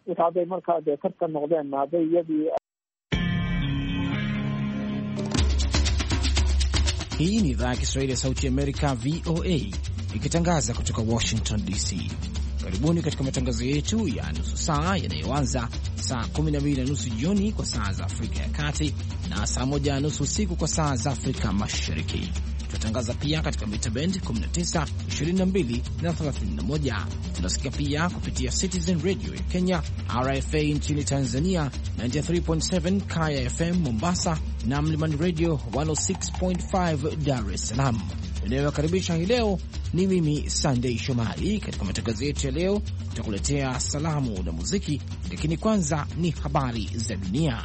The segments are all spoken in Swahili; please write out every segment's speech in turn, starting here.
hadday markaa dee tartan noqdeen hadday iyadii. Hii ni idhaa ya Kiswahili ya Sauti ya Amerika, VOA, ikitangaza kutoka Washington DC. Karibuni katika matangazo yetu ya nusu saa yanayoanza saa 12:30 jioni kwa saa za Afrika ya Kati na saa 1:30 usiku kwa saa za Afrika Mashariki. Tunatangaza pia katika mita band 19, 22 na 31. Tunasikia pia kupitia Citizen Radio ya Kenya, RFA nchini Tanzania, 93.7 Kaya FM Mombasa na Mlimani Radio 106.5 Dar es Salaam. Ninayokaribisha hii leo ni mimi Sunday Shomari. Katika matangazo yetu ya leo tutakuletea salamu na muziki, lakini kwanza ni habari za dunia.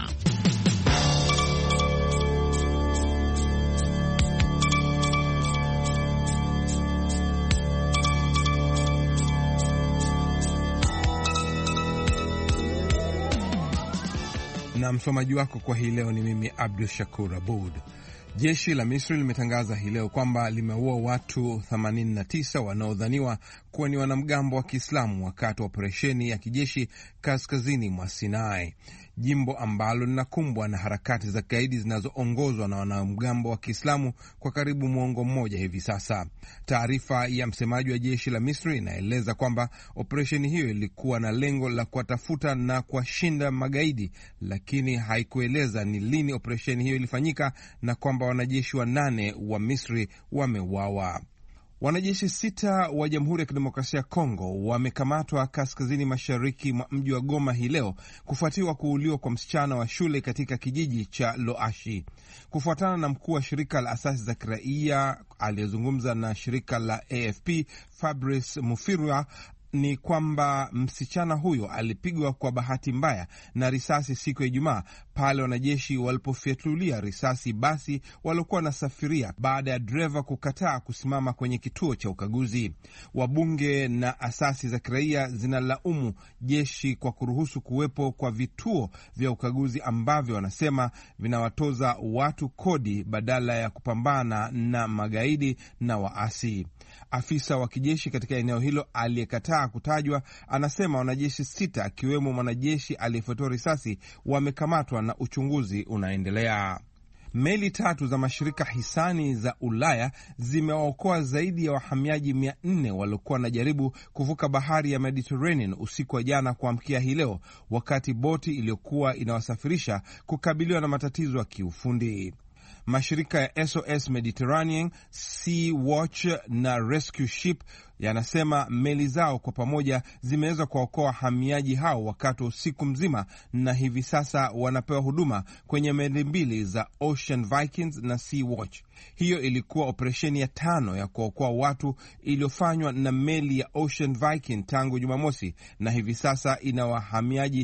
Na msomaji wako kwa hii leo ni mimi Abdul Shakur Abud. Jeshi la Misri limetangaza hii leo kwamba limeua watu 89 wanaodhaniwa kuwa ni wanamgambo wa Kiislamu wakati wa operesheni ya kijeshi kaskazini mwa Sinai, jimbo ambalo linakumbwa na harakati za kigaidi zinazoongozwa na wanamgambo wa Kiislamu kwa karibu muongo mmoja hivi sasa. Taarifa ya msemaji wa jeshi la Misri inaeleza kwamba operesheni hiyo ilikuwa na lengo la kuwatafuta na kuwashinda magaidi, lakini haikueleza ni lini operesheni hiyo ilifanyika na kwamba wanajeshi 8 wa Misri wameuawa. Wanajeshi 6 wa Jamhuri ya Kidemokrasia ya Kongo wamekamatwa kaskazini mashariki mwa mji wa Goma hii leo kufuatiwa kuuliwa kwa msichana wa shule katika kijiji cha Loashi. Kufuatana na mkuu wa shirika la asasi za kiraia aliyezungumza na shirika la AFP Fabrice Mufirwa, ni kwamba msichana huyo alipigwa kwa bahati mbaya na risasi siku ya Ijumaa pale wanajeshi walipofyatulia risasi basi waliokuwa wanasafiria baada ya dereva kukataa kusimama kwenye kituo cha ukaguzi. Wabunge na asasi za kiraia zinalaumu jeshi kwa kuruhusu kuwepo kwa vituo vya ukaguzi ambavyo wanasema vinawatoza watu kodi badala ya kupambana na magaidi na waasi. Afisa wa kijeshi katika eneo hilo aliyekataa kutajwa anasema wanajeshi 6 akiwemo mwanajeshi aliyefyatua risasi wamekamatwa na uchunguzi unaendelea. Meli 3 za mashirika hisani za Ulaya zimewaokoa zaidi ya wahamiaji 400 waliokuwa wanajaribu kuvuka bahari ya Mediterranean usiku wa jana kuamkia hii leo, wakati boti iliyokuwa inawasafirisha kukabiliwa na matatizo ya kiufundi. Mashirika ya SOS Mediterranean, Sea Watch na Rescue Ship yanasema meli zao kwa pamoja zimeweza kuwaokoa wahamiaji hao wakati wa usiku mzima, na hivi sasa wanapewa huduma kwenye meli 2 za Ocean Vikings na Sea Watch. Hiyo ilikuwa operesheni ya 5 ya kuokoa watu iliyofanywa na meli ya Ocean Viking tangu Jumamosi, na hivi sasa ina wahamiaji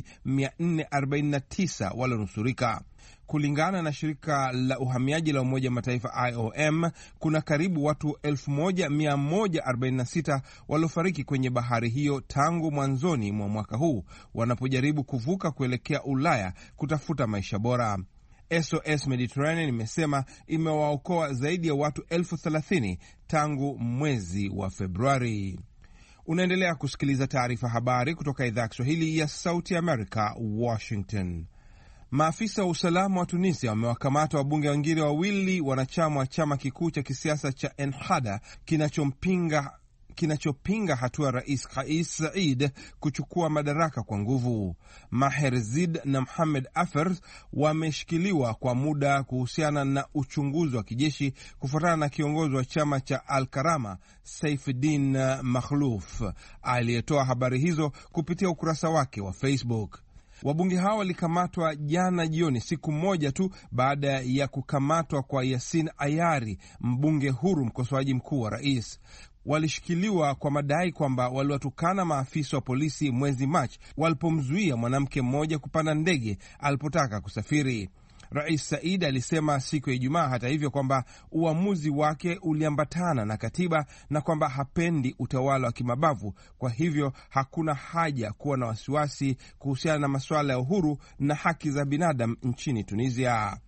449 walionusurika. Kulingana na shirika la uhamiaji la Umoja Mataifa IOM, kuna karibu watu 1146 waliofariki kwenye bahari hiyo tangu mwanzoni mwa mwaka huu wanapojaribu kuvuka kuelekea Ulaya kutafuta maisha bora. SOS Mediterranean imesema imewaokoa zaidi ya watu 30,000 tangu mwezi wa Februari. Unaendelea kusikiliza taarifa habari kutoka idhaa ya Kiswahili ya Sauti ya Amerika, Washington. Maafisa wa usalama wa Tunisia wamewakamata wabunge wengine 2 wanachama wa chama kikuu cha kisiasa cha Ennahda kinachopinga hatua Rais Kais Saied kuchukua madaraka kwa nguvu. Maher Zid na Mohamed Afer wameshikiliwa kwa muda kuhusiana na uchunguzi wa kijeshi kufuatana na kiongozi wa chama cha Al-Karama Saifuddin Makhlouf aliyetoa habari hizo kupitia ukurasa wake wa Facebook. Wabunge hao walikamatwa jana jioni, siku moja tu baada ya kukamatwa kwa Yasin Ayari, mbunge huru mkosoaji mkuu wa rais. Walishikiliwa kwa madai kwamba waliwatukana maafisa wa polisi mwezi Machi walipomzuia mwanamke mmoja kupanda ndege alipotaka kusafiri. Rais Said alisema siku ya Ijumaa hata hivyo kwamba uamuzi wake uliambatana na katiba na kwamba hapendi utawala wa kimabavu, kwa hivyo hakuna haja kuwa na wasiwasi kuhusiana na masuala ya uhuru na haki za binadamu nchini Tunisia.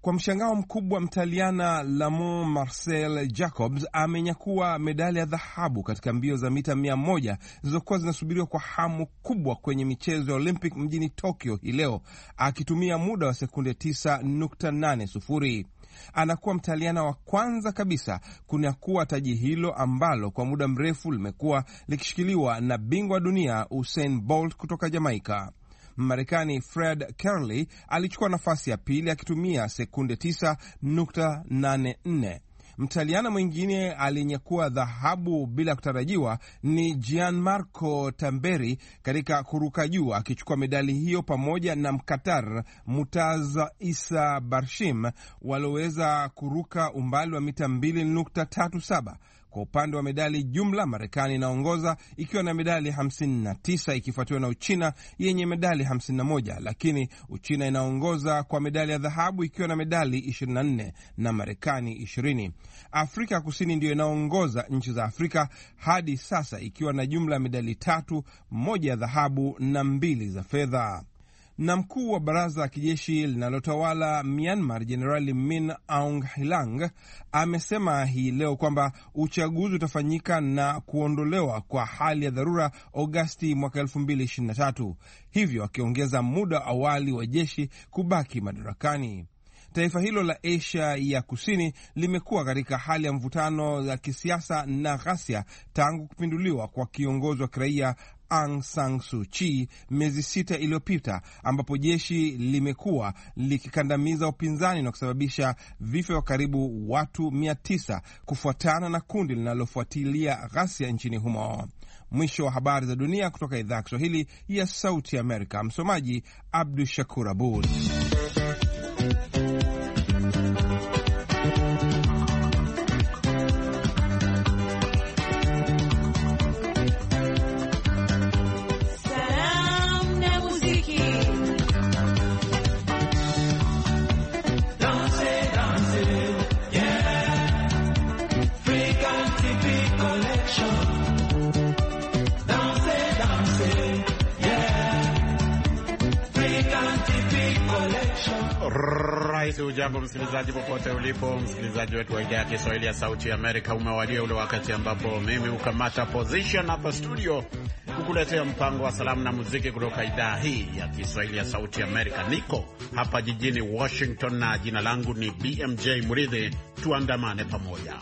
Kwa mshangao mkubwa, Mtaliana Lamont Marcel Jacobs amenyakua medali ya dhahabu katika mbio za mita 100 zilizokuwa zinasubiriwa kwa hamu kubwa kwenye michezo ya Olympic mjini Tokyo hii leo, akitumia muda wa sekunde 9.80. Anakuwa Mtaliana wa kwanza kabisa kunyakua taji hilo ambalo kwa muda mrefu limekuwa likishikiliwa na bingwa dunia Usain Bolt kutoka Jamaika. Marekani Fred Kerley alichukua nafasi ya pili akitumia sekunde 9.84. Mtaliana mwingine alinyakua dhahabu bila kutarajiwa ni Gianmarco Tamberi katika kuruka juu, akichukua medali hiyo pamoja na Mkatar Mutaza Isa Barshim walioweza kuruka umbali wa mita 2.37. Kwa upande wa medali jumla, Marekani inaongoza ikiwa na medali 59 ikifuatiwa na Uchina yenye medali 51, lakini Uchina inaongoza kwa medali ya dhahabu ikiwa na medali 24 na Marekani 20. Afrika Kusini ndiyo inaongoza nchi za Afrika hadi sasa ikiwa na jumla ya medali 3, 1 ya dhahabu na 2 za fedha. Na mkuu wa baraza la kijeshi linalotawala Myanmar Jenerali Min Aung Hlaing amesema hii leo kwamba uchaguzi utafanyika na kuondolewa kwa hali ya dharura Agosti mwaka 2023, hivyo akiongeza muda awali wa jeshi kubaki madarakani. Taifa hilo la Asia ya Kusini limekuwa katika hali ya mvutano ya kisiasa na ghasia tangu kupinduliwa kwa kiongozi wa kiraia Aung San Suu Kyi miezi 6 iliyopita, ambapo jeshi limekuwa likikandamiza upinzani na kusababisha vifo vya karibu watu 900 kufuatana na kundi linalofuatilia ghasia nchini humo. Mwisho wa habari za dunia kutoka idhaa ya Kiswahili ya Sauti Amerika. Msomaji Abdu Shakur Abud. Ujambo msikilizaji popote ulipo, msikilizaji wetu wa idhaa ya Kiswahili ya Sauti ya Amerika. Umewadia ule wakati ambapo mimi hukamata position hapa studio kukuletea mpango wa salamu na muziki kutoka idhaa hii ya Kiswahili ya Sauti ya Amerika. Niko hapa jijini Washington na jina langu ni BMJ Muridhi. Tuandamane pamoja.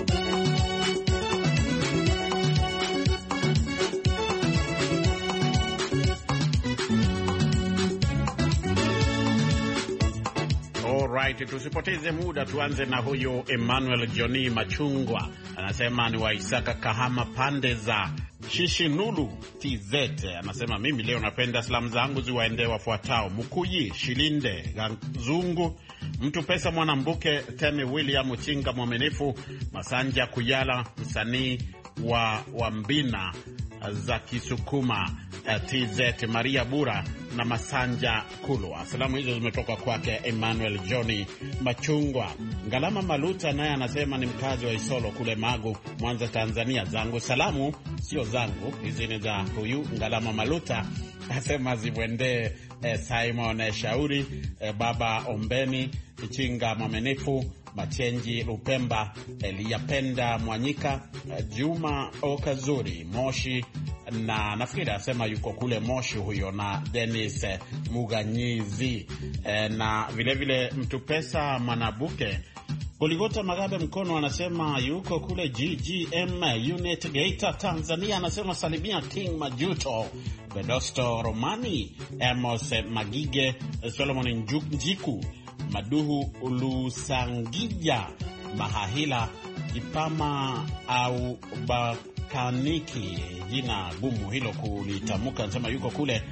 Alright, tusipoteze muda, tuanze na huyo Emmanuel Johnny Machungwa. Anasema ni wa Isaka Kahama pande za Shishinulu TZ. Anasema mimi leo napenda salamu zangu ziwaendee wafuatao: Mukuyi Shilinde Ganzungu, Mtu Pesa Mwanambuke, Temi William Chinga Mwaminifu, Masanja Kuyala msanii wa Mbina za Kisukuma TZ, Maria Bura na Masanja Kulwa. Salamu hizo zimetoka kwake Emmanuel Johnny Machungwa. Ngalama Maluta naye anasema ni mkazi wa Isolo kule Magu, Mwanza, Tanzania. Zangu salamu sio zangu, hizi ni za huyu Ngalama Maluta. Anasema zimwendee Simon Shauri, Baba Ombeni Chinga Mwaminifu, Machenji Lupemba, Eliyapenda Mwanyika, Juma Okazuri Moshi, na nafikiri asema yuko kule Moshi huyo, na Dennis Muganyizi, na vile vile Mtu Pesa Manabuke. Goligota Magabe Mkono anasema yuko kule GGM Unit Geita, Tanzania. Anasema salimia King Majuto, Bedosto Romani, Amos Magige, Solomon Njiku, Maduhu Lusangija, Mahahila Ipama au Bakaniki, jina gumu hilo kulitamka. Anasema yuko kule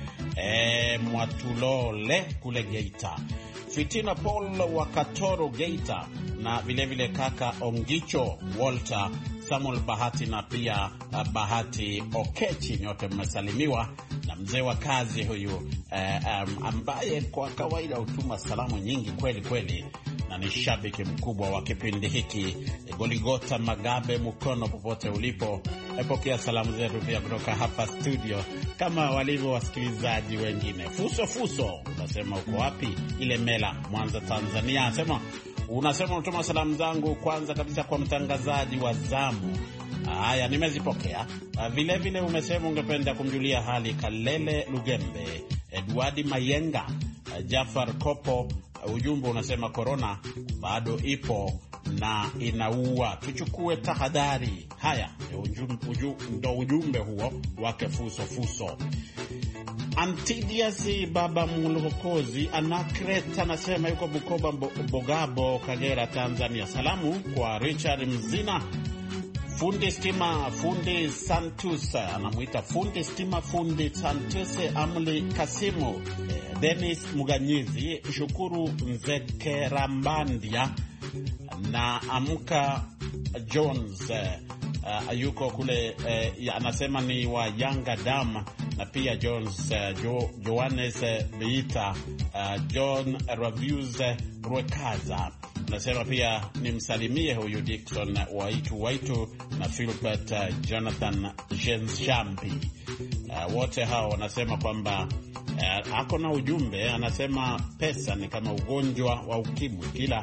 Mwatulole kule Geita. Fitina Paul wa Katoro Geita, na vile vile kaka Ongicho Walter, Samuel Bahati na pia Bahati Okechi, nyote mmesalimiwa na mzee wa kazi huyu ambaye kwa kawaida hutuma salamu nyingi kweli kweli na ni shabiki mkubwa wa kipindi hiki. Goligota Magabe Mkono, popote ulipo, pokea salamu zetu pia kutoka hapa studio kama walivyo wasikilizaji wengine. Fuso unasema uko wapi? Ile Mela, Mwanza, Tanzania. Anasema Unasema unatuma salamu zangu kwanza kabisa kwa mtangazaji wa zamu. Haya, nimezipokea. Vile vile umesema ungependa kumjulia hali Kalele Lugembe, Edward Mayenga, Jafar Kopo. Ujumbe unasema corona bado ipo na inaua, tuchukue tahadhari. Haya, ndo ujumbe huo wake Fuso. Antidias Baba Mulukozi Anakreta anasema yuko Bukoba Bogabo, Kagera, Tanzania. Salamu kwa Richard Mzina, fundi stima, fundi Santus, anamuita fundi stima, fundi Santus, Amli Kasimu, Dennis Muganyizi, Shukuru Nzekerambandia na Amka Jones. Yuko kule, anasema ni wa Yanga Dam, na pia Jones, Johannes Beita, John Reviews Rwekaza. Nasema pia nimsalimie huyu Dickson Waitu na Philbert Jonathan Jenshampi. Wote hao wanasema kwamba ako na ujumbe, anasema pesa ni kama ugonjwa wa ukimwi, kila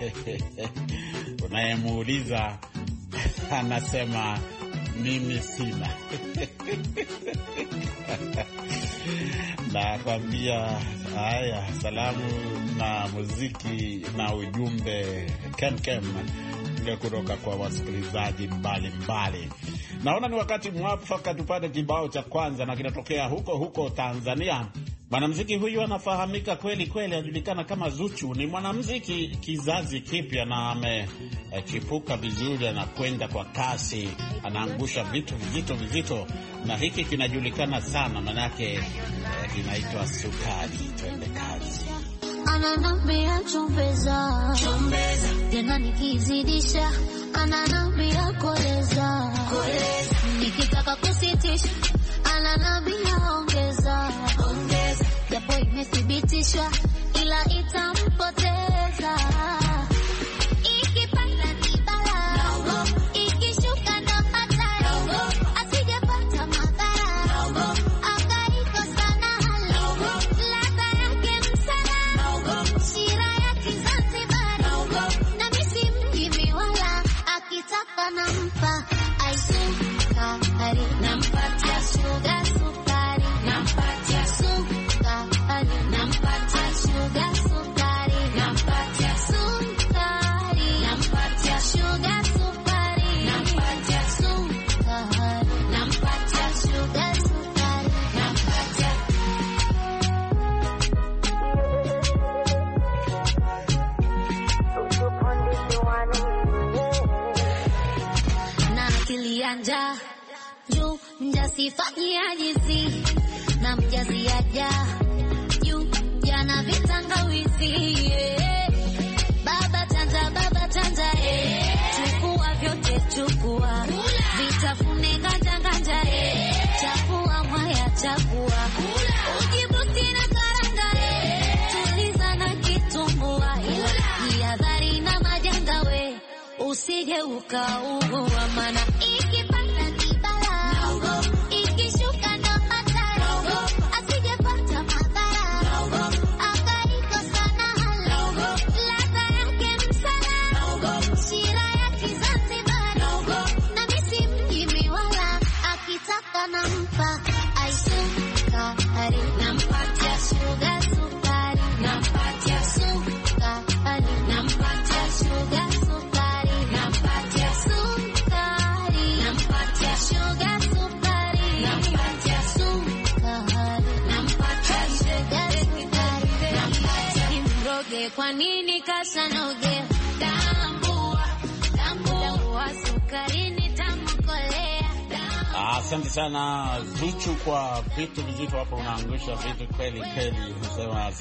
unayemuuliza anasema mimi sina. Na kwambia haya, salamu na muziki na ujumbe kem kutoka kwa wasikilizaji mbalimbali. Naona ni wakati mwafaka tupate kibao cha kwanza, na kinatokea huko Tanzania. Mwanamuziki huyu anafahamika kweli, anajulikana kama Zuchu. Ni mwanamuziki kizazi kipya na amechipuka vizuri, anakwenda kwa kasi, anaangusha vitu vizito, na hiki kinajulikana sana, manake kinaitwa Sukari. Twende kazi. Ananambia chombeza tena nikizidisha, ananambia koleza nikitaka kusitisha, ananambia ongeza japo imethibitishwa ila itampoteza. Ikipanda ni bala, ikishuka ndo hatari, asijapata madhara, akaikosa na hali, ladha yake msala, shira ya Kizanzibari, na misi mjimi wala, akitaka nampa aisukari, nampatia sugar sukari, nampatia sukari, nampatia sugar sukari, nampatia sukari, nampatia sugar sukari, nampatia sukari, nampatia sugar sukari, nampatia. Na akili anja juu mjasifanyi ajizi, na mjazi aja juu jana vitangawizi, baba chanja, chukua vyote chukua, vitafune nganja, chakua mwaya chakua, ujibuti na karanga, tuliza na kitumbua, jihadhari na majanga we, usije ukaugua, mana ikipanda ni bala, ikishuka ndo hatari, asijepata madhara, akaikosa na hali, ladha yake msala, shira ya Kizanzibari, na misi mjimi wala, akitaka nampa aisukari, nampatia sugar sukari, nampatia sukari, nampatia sugar sukari, nampatia sukari, nampatia sugar sukari, nampatia sukari, nampatia sugar sukari, nampatia imroge. Kwa nini kasanoge? Tambua sukari ni tamkolea. Asante sana Zuchu kwa vitu vizito hapo, unaangusha vitu kweli. Unasema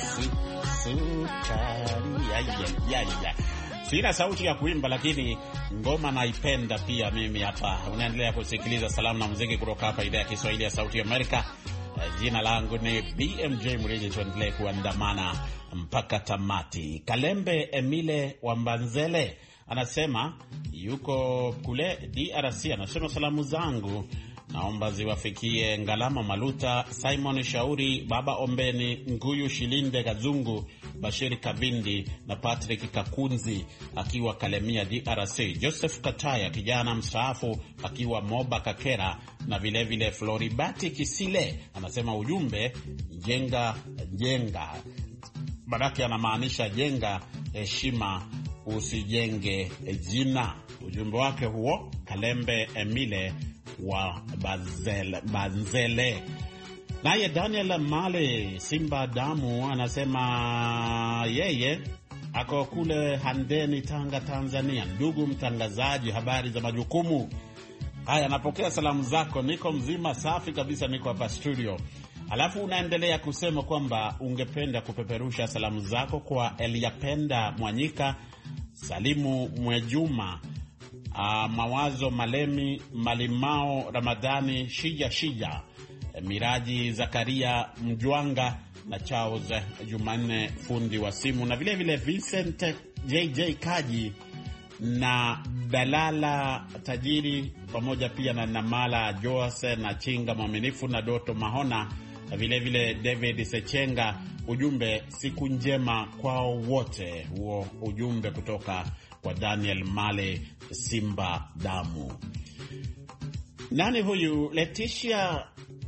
sukari. Sina sauti ya kuimba, lakini ngoma naipenda pia mimi hapa. Unaendelea kusikiliza salamu na muziki kutoka hapa idhaa ya Kiswahili ya Sauti ya Amerika. Jina langu ni BMJ Mridhi, tuendelee kuandamana mpaka tamati. Kalembe Emile Wambanzele anasema yuko kule DRC, anasema salamu zangu naomba ziwafikie Ngalama Maluta, Simon Shauri, Baba Ombeni, Nguyu Shilinde Gazungu, Bashiri Kabindi na Patrick Kakunzi akiwa Kalemia DRC, Joseph Kataya kijana mstaafu akiwa Moba Kakera, na vile vile Floribati Kisile. Anasema ujumbe jenga. Baraki anamaanisha jenga heshima, usijenge jina. Ujumbe wake huo Kalembe Emile wa Banzele. Naye Daniel Male Simba Damu anasema yeye ako kule Handeni, Tanga, Tanzania. Ndugu mtangazaji, habari za majukumu. Haya, napokea salamu zako, niko mzima safi kabisa, niko hapa studio. Alafu unaendelea kusema kwamba ungependa kupeperusha salamu zako kwa Eliapenda Mwanyika, Salimu Mwejuma, Mawazo Malemi, Malimao Ramadhani, Shija, Miraji Zakaria Mjwanga na Charles Jumanne fundi wa simu, na vile vile Vincent JJ Kaji na Dalala Tajiri, pamoja pia na Namala Joase na Chinga Mwaminifu na Doto Mahona, na vile vile David Sechenga. Ujumbe siku njema kwao wote. Huo ujumbe kutoka kwa Daniel Male Simba Damu. Nani huyu? Leticia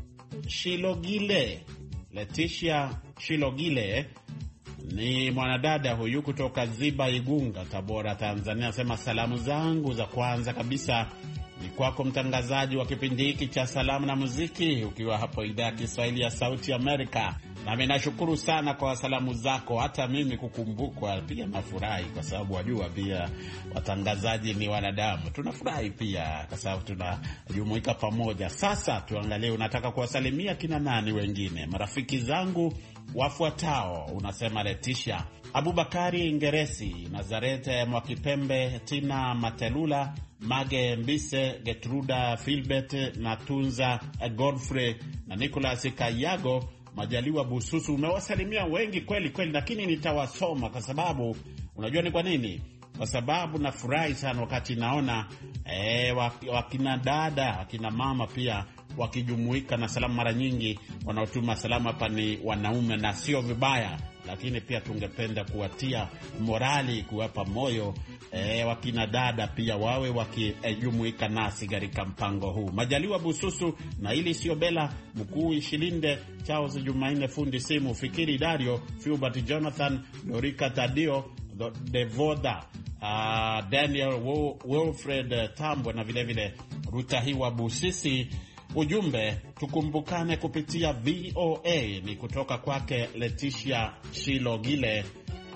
Shilogile ni mwanadada huyu kutoka Ziba Igunga, Tabora, Tanzania. Sema salamu zangu za kwanza kabisa ni kwako mtangazaji wa kipindi hiki cha salamu na muziki, ukiwa hapo idhaa ya Kiswahili ya Sauti Amerika. Na mimi nashukuru sana kwa salamu zako. Hata mimi kukumbukwa pia nafurahi, kwa sababu wajua pia watangazaji ni wanadamu. Tunafurahi pia kwa sababu tunajumuika pamoja. Sasa tuangalie unataka kuwasalimia kina nani wengine. Marafiki zangu wafuatao, unasema Leticia: Abubakari Ngeresi, Nazarete Mwakipembe, Tina Matelula, Mage Mbise, Getruda Filbert na Tunza Godfrey na Nicholas Kayago, Majaliwa Bususu. Umewasalimia wengi kweli, lakini nitawasoma kwa sababu unajua ni kwa nini? Kwa sababu nafurahi sana wakati naona wakina dada, wakina mama pia wakijumuika na salamu. Mara nyingi wanaotuma salamu hapa ni wanaume, na sio vibaya, lakini pia tungependa kuwatia morali, kuwapa moyo wakina dada pia wawe wakijumuika nasi katika mpango huu. Majaliwa Bususu na ili sio Bela Mkuu Ishilinde, Charles Jumanne fundi simu, Fikiri Dario, Filbert Jonathan, Dorika Tadio, Devoda, Daniel Wilfred Tambwe na vile vile Rutahiwa Busisi. Ujumbe tukumbukane kupitia VOA. Ni kutoka kwake Leticia Shilogile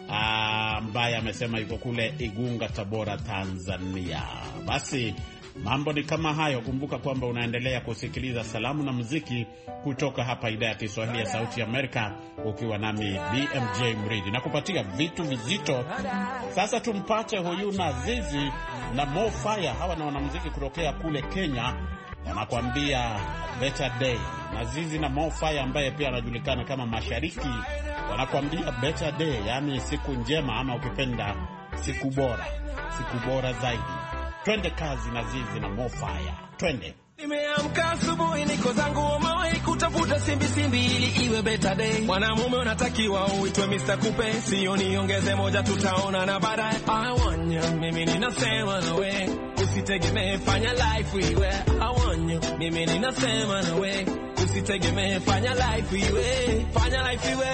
ambaye amesema yuko kule Igunga, Tabora, Tanzania. Basi mambo ni kama hayo. Kumbuka kwamba unaendelea kusikiliza salamu na muziki kutoka hapa idhaa ya Kiswahili ya Sauti Amerika, ukiwa nami BMJ Mridi na kupatia vitu vizito. Sasa tumpate huyu Nazizi na Mo Fire. Hawa na wanamuziki kutokea kule Kenya, wanakuambia Better Day. Nazizi na Mo Fire ambaye pia anajulikana kama Mashariki, wanakuambia Better Day, yani siku njema, ama ukipenda siku bora zaidi. Twende kazi, Nazizi na Mo Fire, twende. Nimeamka asubuhi niko zangu mawe kutafuta simbi ili iwe better day. Mwanamume unatakiwa uitwe Mr. Kupe, sio niongeze moja tutaona na baadaye. I want you, mimi ninasema nawe, usitegemee fanya life iwe. I want you, mimi ninasema nawe, usitegemee fanya life iwe. Fanya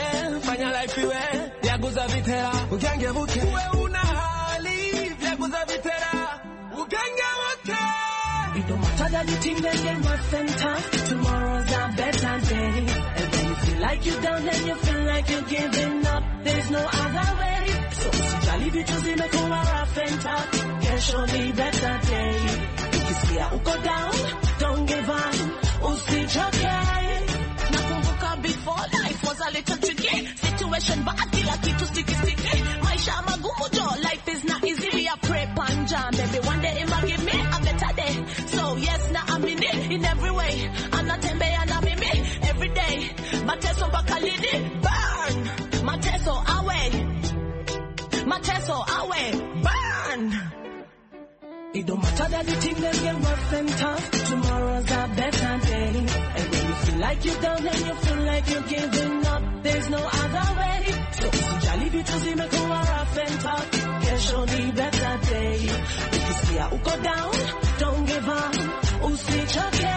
life iwe, yaguza vitera, ukangebuke. Wewe una hali, yaguza vitera, ukangebuke. It don't matter that you think that you're rough and tough, tomorrow's a better day. And when you feel like you're down and you feel like you're giving up, there's no other way. So usijali vitu zimekuwa rough and tough, kesho ni better day. Ukisikia uko down, don't give up, usichoke. Nakumbuka before life was a little tricky, situation bad, kila kitu sticky. Maisha magumu jo, life is not easy. I pray panja, maybe one day it might give me a better day. So yes, now I'm in it in every way. I'm not tembe and I'm in me every day. Mateso bakalidi, burn. Mateso away, burn. It don't matter that the thing them get rough and tough. Tomorrow's a better day. And when you feel like you're down and you feel like you're giving up, there's no other way. So usijali vitu zimekuwa rough and tough. Kesho ni better day. Ukisikia uko down, don't give up. Usichoke.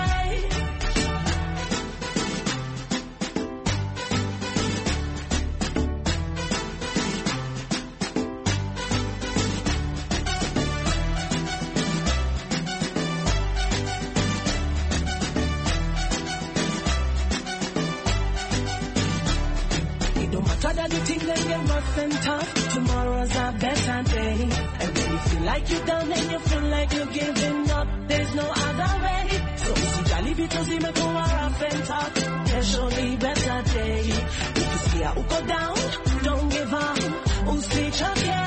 The thing that get rough and tough. Tomorrow's a better day. And when you feel like you're down and you feel like you're giving up, there's no other way. So usijali vitu zimekuwa rough and tough. Kesho ni better day. Ukisikia uko down, don't give up. Usichoke.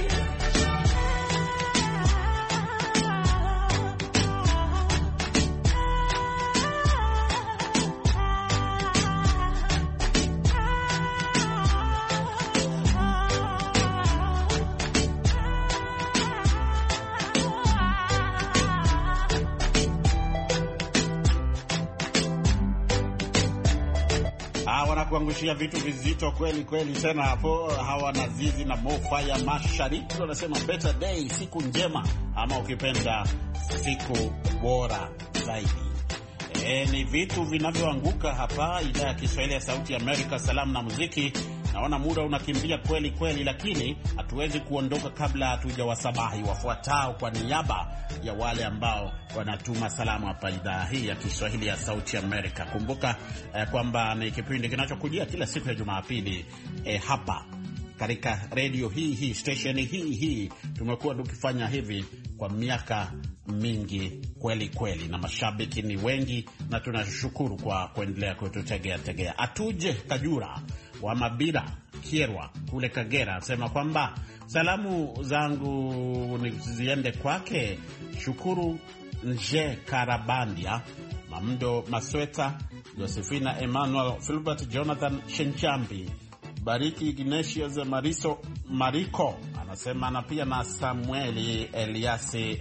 Wanakuangushia vitu vizito kweli kweli tena hapo. Hawa Nazizi na Mofaya Mashariki wanasema better day, siku njema, ama ukipenda siku bora zaidi. Ni vitu vinavyoanguka hapa idhaa ya Kiswahili ya Sauti ya Amerika, salamu na muziki. Naona muda unakimbia kweli kweli, lakini hatuwezi kuondoka kabla hatujawasabahi wafuatao kwa niaba ya wale ambao wanatuma salamu hapa idhaa hii ya Kiswahili ya Sauti ya Amerika. Kumbuka kwamba ni kipindi kinachokujia kila siku ya Jumapili hapa katika radio hii station hii. Tumekuwa tukifanya hivi kwa miaka mingi kweli kweli, na mashabiki ni wengi, na tunashukuru kwa kuendelea kututegea. Atuje Kajura wa Mabira Kierwa kule Kagera asema kwamba salamu zangu ni ziende kwake Shukuru Nje Karabandia, Mamdo Masweta, Josefina Emmanuel, Philbert Jonathan Shenchambi, Bariki Ignatius Mariko anasema, na pia na Samueli Eliasi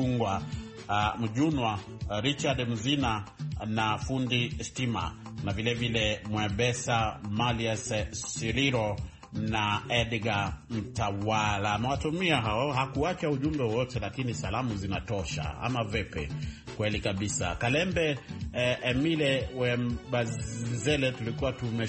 Mjunwa, Richard Mzina na fundi stima, na vile vile Mwebesa Malias Siriro na Edgar Mtawala. Amewatumia hao, hakuacha ujumbe wote, lakini salamu zinatosha, ama vipi? Kweli kabisa. Kalembe Emile Wembazele, tulikuwa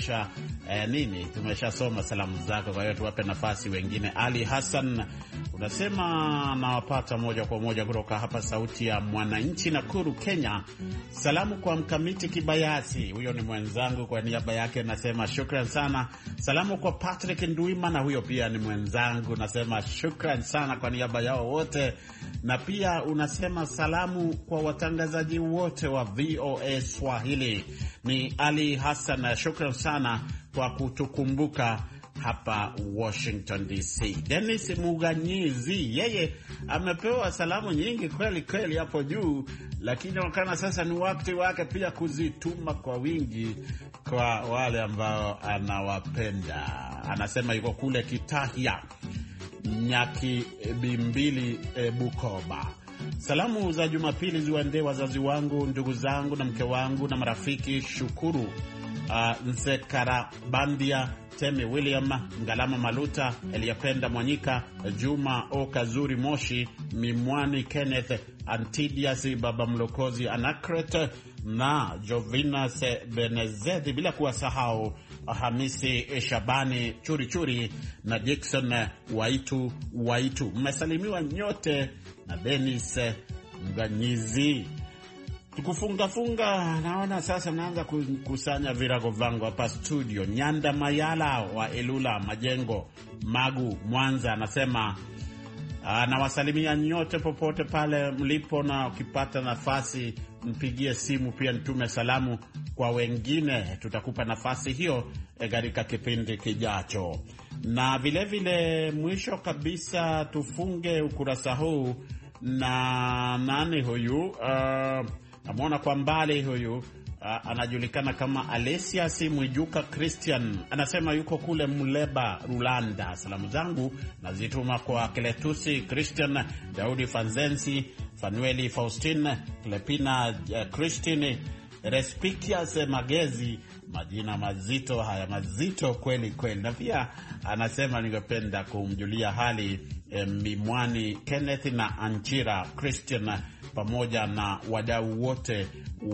tumeshasoma salamu zako, kwa hiyo tuwape nafasi wengine. Ali Hassan unasema nawapata moja kwa moja kutoka hapa Sauti ya Mwananchi, Nakuru, Kenya. Salamu kwa Mkamiti Kibayasi, huyo ni mwenzangu, kwa niaba yake nasema shukran sana. Salamu kwa Patrick Nduimana, huyo pia ni mwenzangu, nasema shukran sana kwa niaba yao wote. Na pia unasema salamu kwa watangazaji wote wa VOA Swahili. Ni Ali Hassan, shukran sana kwa kutukumbuka hapa Washington DC. Dennis Muganyizi, yeye amepewa salamu nyingi kweli kweli hapo juu, lakini wakana sasa ni wakati wake pia kuzituma kwa wingi kwa wale ambao anawapenda. Anasema yuko kule Kitahya Nyaki Bimbili Bukoba. Salamu za Jumapili ziwaendee wazazi wangu, ndugu zangu na mke wangu na marafiki. Shukuru Nzekara Bandia, Temi William, Ngalama Maluta, Eliapenda Mwanyika, Juma Okazuri Moshi, Mimwani Kenneth, Antidias Baba Mlokozi Anacret na Jovinas Benezeti, bila kuwasahau Hamisi Shabani Churi na Jackson Waitu. Mmesalimiwa nyote na Dennis Mganyizi. Tukufunga naona sasa naanza kusanya virago vangu hapa studio. Nyanda Mayala wa Elula Majengo Magu Mwanza anasema nawasalimia nyote popote pale mlipo, na ukipata nafasi mpigie simu pia nitume salamu kwa wengine. Tutakupa nafasi hiyo katika kipindi kijacho. Na vile vile mwisho kabisa tufunge ukurasa huu na nani huyu? Namuona kwa mbali huyu anajulikana kama Alesias Mwijuka Christian, anasema yuko kule Muleba, Rwanda. Salamu zangu nazituma kwa Kletusi Christian, Daudi Fanzensi, Fanueli Faustin, Klepina Christine, Respikias Magezi. Majina mazito haya, mazito kweli kweli. Na pia anasema ningependa kumjulia hali Mimwani Kenneth na Anchira Christian pamoja na wadau wote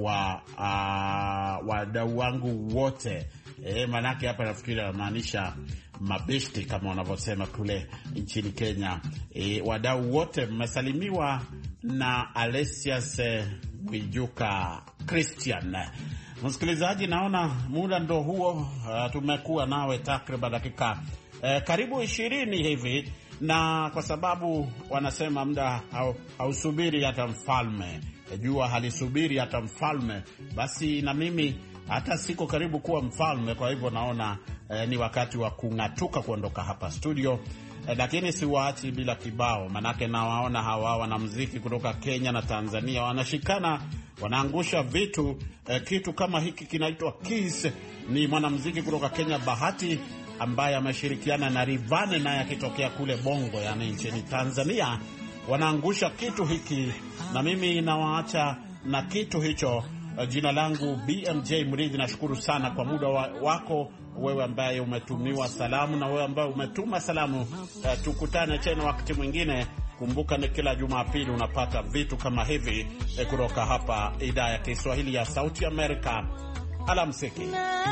wadau wangu wote. Manake hapa nafikiri anamaanisha mabeshti kama wanavyosema kule nchini Kenya. Wadau wote mmesalimiwa na Alesias Mwijuka Christian. Msikilizaji, naona muda ndo huo. Tumekuwa nawe takriban dakika karibu 20 hivi, na kwa sababu wanasema muda hausubiri hata mfalme, jua halisubiri hata mfalme, basi na mimi hata siko karibu kuwa mfalme. Kwa hivyo naona ni wakati wa kung'atuka kuondoka hapa studio. Lakini siwaachi bila kibao, manake nawaona hawa wanamuziki kutoka Kenya na Tanzania wanashikana, wanaangusha vitu. Kitu kama hiki kinaitwa Kiss. Ni mwanamuziki kutoka Kenya Bahati ambaye ameshirikiana na Rivane naye akitokea kule Bongo, yani nchini Tanzania. Wanaangusha kitu hiki na mimi nawaacha na kitu hicho. Jina langu BMJ Mridhi, nashukuru sana kwa muda wako, wewe ambaye umetumiwa salamu na wewe ambaye umetuma salamu. Tukutane tena wakati mwingine. Kumbuka ni kila Jumapili unapata vitu kama hivi kutoka hapa idhaa ya Kiswahili ya Sauti Amerika. Alamsiki.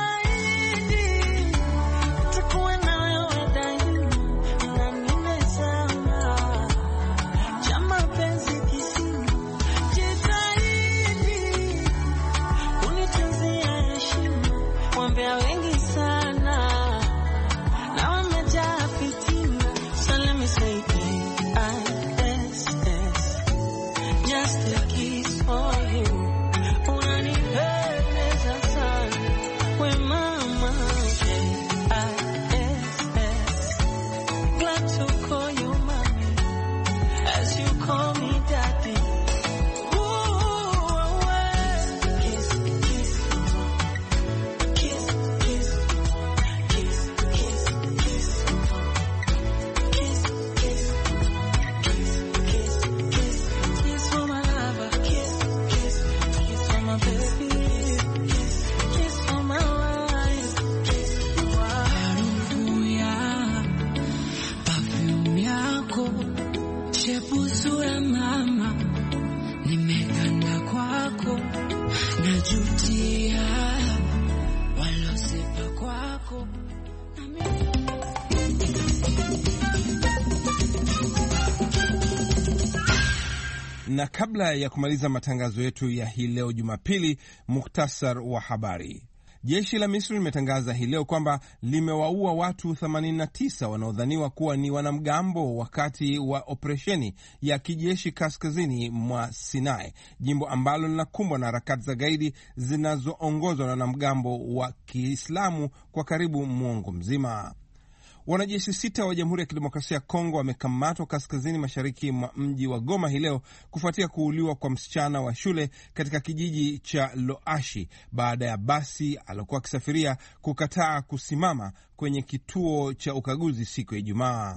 Na kabla ya kumaliza matangazo yetu ya hii leo Jumapili, muktasar wa habari. Jeshi la Misri limetangaza hii leo kwamba limewaua watu 89 wanaodhaniwa kuwa ni wanamgambo wakati wa operesheni ya kijeshi kaskazini mwa Sinai, jimbo ambalo linakumbwa na harakati za gaidi zinazoongozwa na wanamgambo wa Kiislamu kwa karibu muongo mzima. Wanajeshi 6 wa Jamhuri ya Kidemokrasia ya Kongo wamekamatwa kaskazini mashariki mwa mji wa Goma hii leo kufuatia kuuliwa kwa msichana wa shule katika kijiji cha Loashi baada ya basi alokuwa akisafiria kukataa kusimama kwenye kituo cha ukaguzi siku ya Ijumaa.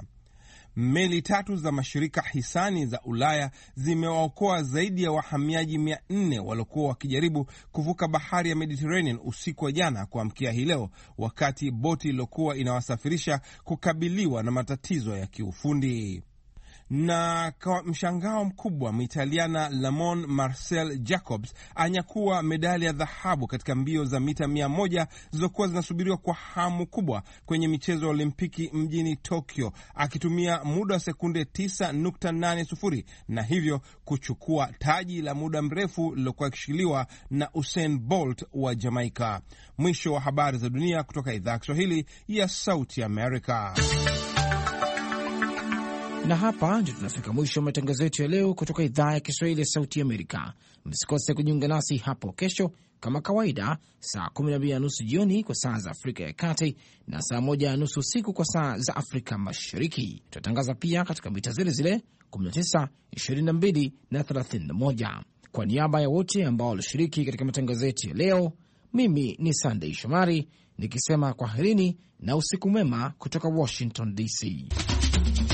Meli 3 za mashirika hisani za Ulaya zimewaokoa zaidi ya wahamiaji 400 waliokuwa wakijaribu kuvuka bahari ya Mediterranean usiku wa jana kuamkia hii leo, wakati boti iliyokuwa inawasafirisha kukabiliwa na matatizo ya kiufundi. Na kwa mshangao mkubwa, Mitaliana Lamon Marcel Jacobs anyakuwa medali ya dhahabu katika mbio za mita 100 zilizokuwa zinasubiriwa kwa hamu kubwa kwenye michezo ya Olimpiki mjini Tokyo, akitumia muda wa sekunde 9.80 na hivyo kuchukua taji la muda mrefu lilokuwa kishikiliwa na Usain Bolt wa Jamaica. Mwisho wa habari za dunia kutoka idhaa ya Kiswahili ya Sauti Amerika. Na hapa ndio tunafika mwisho wa matangazo yetu ya leo kutoka idhaa ya Kiswahili ya Sauti Amerika. Msikose kujiunga nasi hapo kesho kama kawaida, saa 12:30 jioni kwa saa za Afrika ya Kati na saa 1:30 usiku kwa saa za Afrika Mashariki. Tutatangaza pia katika mita zile zile 19, 22 na 31. Kwa niaba ya wote ambao walishiriki katika matangazo yetu ya leo, mimi ni Sunday Shomari nikisema kwaherini na usiku mwema kutoka Washington DC.